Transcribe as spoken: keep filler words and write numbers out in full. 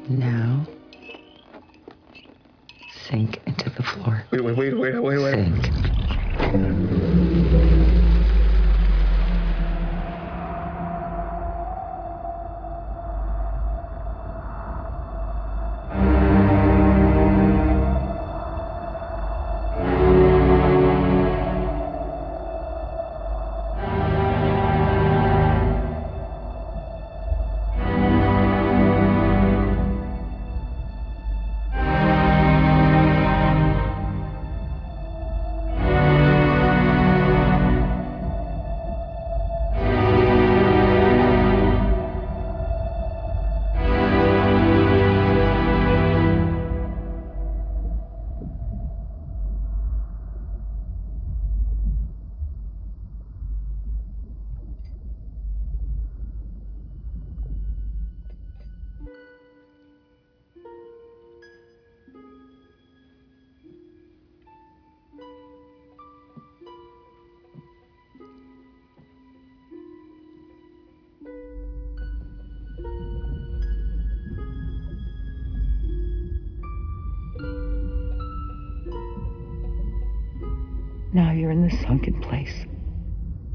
Now, sink into the floor. Wait, wait, wait, wait, wait, wait. Sink. Now you're in the sunken place.